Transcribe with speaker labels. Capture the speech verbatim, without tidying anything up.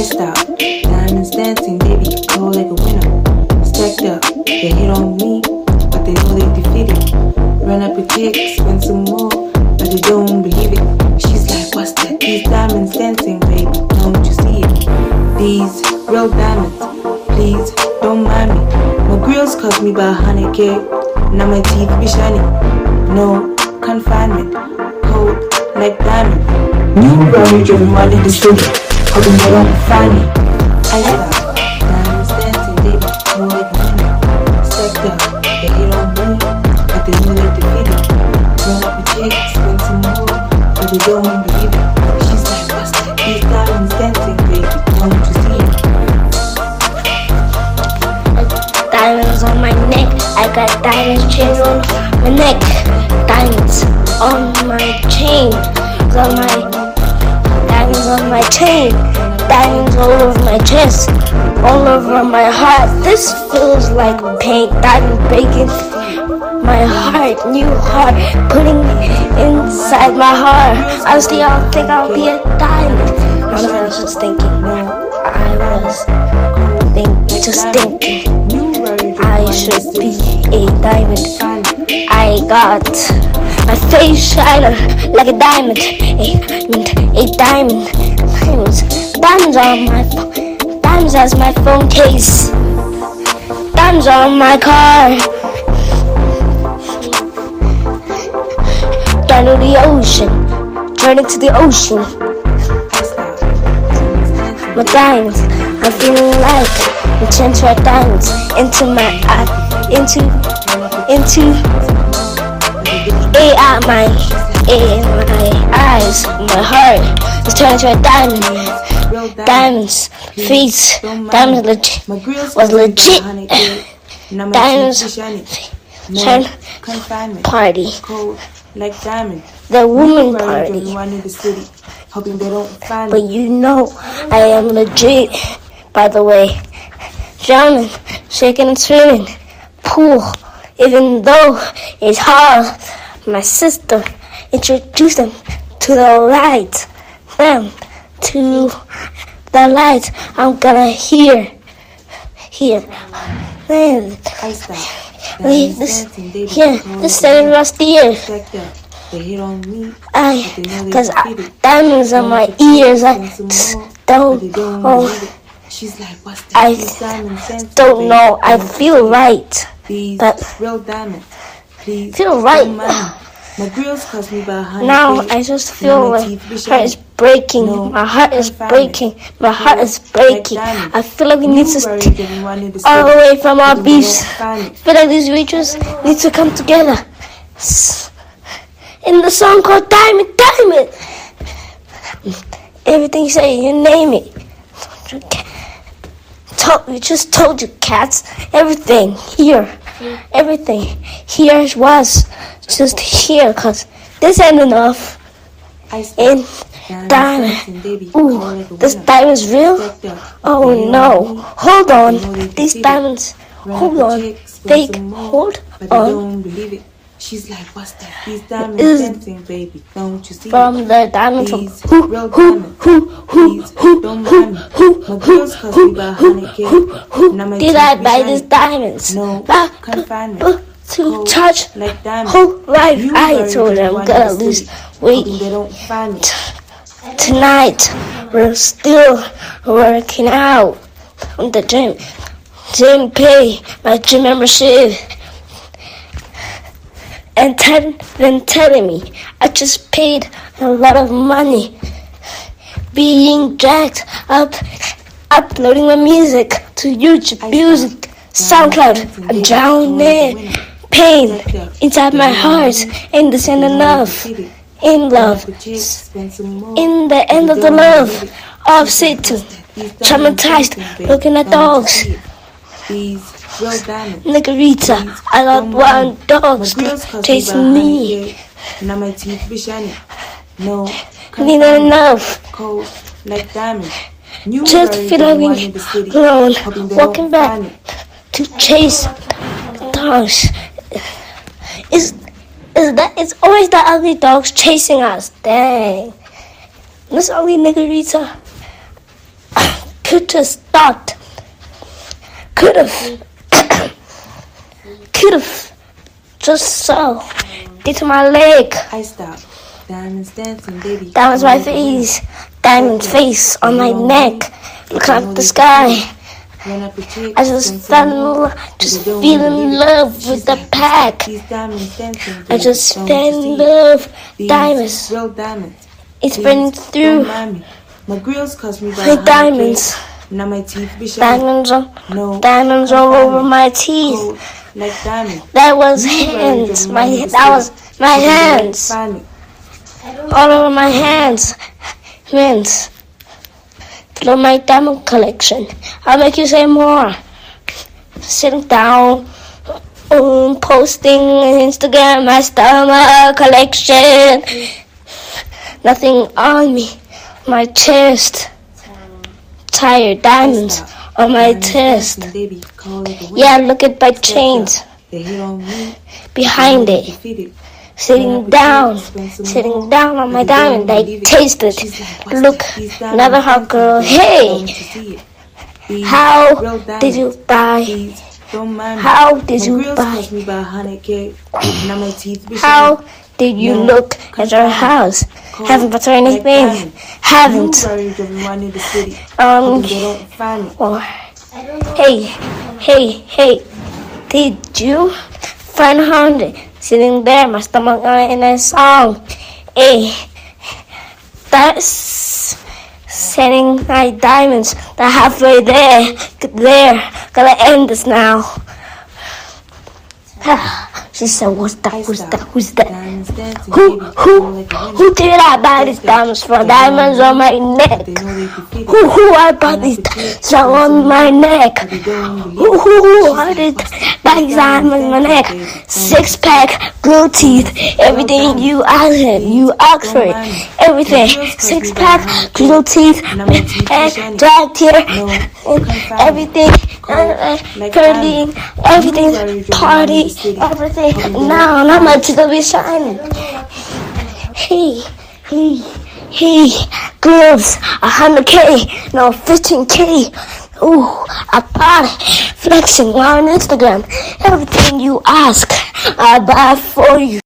Speaker 1: Iced out, diamonds dancing, baby, cold like a winner. Stacked up, they hit on me, but they know they defeated. Run up a kick, spend some more, but they don't believe it. She's like, what's that? These diamonds dancing, baby, don't you see it? These real diamonds, please don't mind me. My grills cost me about a hundred K. Now my teeth be shining. No confinement, cold like diamond. New Rari driven while in the studio, hoping they don't find me. I stop, diamonds dancing, baby, cold like a winner. Stacked up, they hit on me, but they know they defeated. Run up a check, spend some more, but they don't believe it. She's like, what's that? These diamonds dancing, baby, don't you see it?
Speaker 2: Diamonds on my neck, I got diamond chains on my neck. Diamonds on my chain, on my diamonds on my chain. Diamonds all over my chest, all over my heart. This feels like pain. Diamond breaking my heart, new heart, putting inside my heart. Honestly, I don't think I'll be a diamond. Honestly, I was just thinking. I was think, just thinking. I should be a diamond. I got my face shining like a diamond. A diamond, a diamond. Diamonds, diamonds on my phone. Diamonds as my phone case. Diamonds on my car. Down to the ocean, turning to the ocean. My diamonds, I'm feeling like the transfer diamonds into my eye, into, into, a eye, my, a my eyes, my heart. It's turning to a diamond. Diamonds, face, diamonds legit, was legit. Diamonds, turn party.
Speaker 1: Like diamond,
Speaker 2: the woman party. But you know, I am legit. By the way, drowning, shaking and swimming, pool. Even though it's hard, my sister introduced them to the light. Them to the light. I'm gonna hear, hear. Then, leave this here. This seven rusty ears. I, cause I, diamonds on my ears. I don't. Oh, I don't know. I feel right, but feel right. Now I just feel like my heart is breaking. My heart is breaking. My heart is breaking. I feel like we need to stay all the way from our beefs. I feel like these regions need to come together. In the song called Diamond, Diamond. Everything you say, you name it. We just told you, cats. Everything here. Everything here was just here, cause this ain't enough. And diamond, ooh, this diamond's real? Oh no, hold on, these diamonds, hold on, fake, hold on.
Speaker 1: She's like, what's that? These diamonds dancing, baby. Don't you see?
Speaker 2: From the diamonds from
Speaker 1: who, who, who, who, who, don't mind me. My girls cost me about a hundred K.
Speaker 2: Did I buy these diamonds?
Speaker 1: No confinement.
Speaker 2: To touch
Speaker 1: like diamonds.
Speaker 2: Whole life. I told them I'm gonna lose weight.
Speaker 1: They don't find it.
Speaker 2: Tonight, we're still working out on the gym. Didn't pay my gym membership. And ten, then telling me I just paid a lot of money being jacked up, uploading my music to YouTube Music, SoundCloud. I'm drowning pain inside my heart, and this ain't enough. In love, in the end of the love of Satan, traumatized, looking at dogs. Niggerita, I got one dog chasing me.
Speaker 1: Now my teeth be shining. No,
Speaker 2: need enough.
Speaker 1: Cold like diamond.
Speaker 2: Just feeling alone, walking back to chase dogs. Is is that? It's always the ugly dogs chasing us. Dang, this ugly Niggerita. could just thought, could have, could have, just so, into my leg.
Speaker 1: I stopped. Diamonds dancing, baby.
Speaker 2: That was my face. Diamond's face on my neck. Look up the sky. I just fell in love, just feel in love with the pack. I just fell in love. Diamonds.
Speaker 1: Real diamonds.
Speaker 2: It's burning through.
Speaker 1: My grills cost me
Speaker 2: My diamonds.
Speaker 1: Now my teeth be shining.
Speaker 2: Diamonds on,
Speaker 1: No,
Speaker 2: diamonds all over my teeth.
Speaker 1: cold like diamonds.
Speaker 2: That was hands. My that was my hands. All over my hands. Hands. Look my diamond collection. I'll make you say more. Sitting down, um, posting on Instagram my diamond collection. Nothing on me. My chest. Tired diamonds on my chest. Yeah, look at my chains. Behind it. Sitting down, sitting down on my diamond, I taste it. Look, another hot girl. Hey, how did you buy? How did you buy? How did you look at your house? Haven't bought anything. Haven't. Um. Oh. Hey, hey, hey. Did you find a hundred? Sitting there, my stomach in a song. Hey, that's setting my diamonds. They're halfway there. There. Gotta end this now. She said, what's that, who's that, who's that? Who, who, who did I buy these diamonds for? Diamonds on my neck. Who, who I bought these diamonds on my neck? Who, who, who I did buy these diamonds on my neck? Six pack, blue teeth, everything you asked it, you asked for it, everything. Six pack, blue teeth, and dragged here, and everything, curly, everything, party, everything. Now, not much to be shining. Hey, hey, hey, girls, a hundred K, no, fifteen K. Ooh, I bought it. Flexing on Instagram. Everything you ask, I buy for you.